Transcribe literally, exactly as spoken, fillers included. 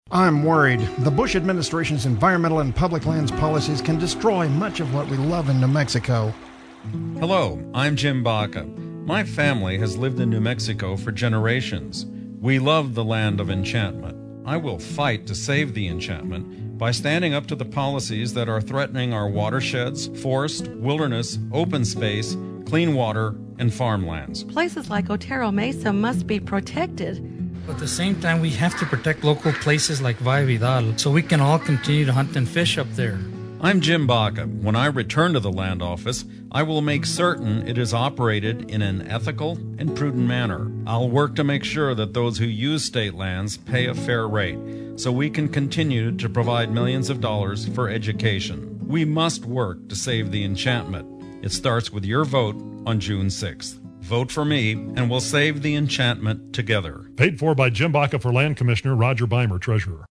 I'm worried. The Bush administration's environmental and public lands policies can destroy much of what we love in New Mexico. Hello, I'm Jim Baca. My family has lived in New Mexico for generations. We love the land of enchantment. I will fight to save the enchantment by standing up to the policies that are threatening our watersheds, forest, wilderness, open space, clean water, and farmlands. Places like Otero Mesa must be protected. At the same time, we have to protect local places like Valle Vidal so we can all continue to hunt and fish up there. I'm Jim Baca. When I return to the land office, I will make certain it is operated in an ethical and prudent manner. I'll work to make sure that those who use state lands pay a fair rate so we can continue to provide millions of dollars for education. We must work to save the enchantment. It starts with your vote on June sixth. Vote for me, and we'll save the enchantment together. Paid for by Jim Baca for Land Commissioner, Roger Beimer, Treasurer.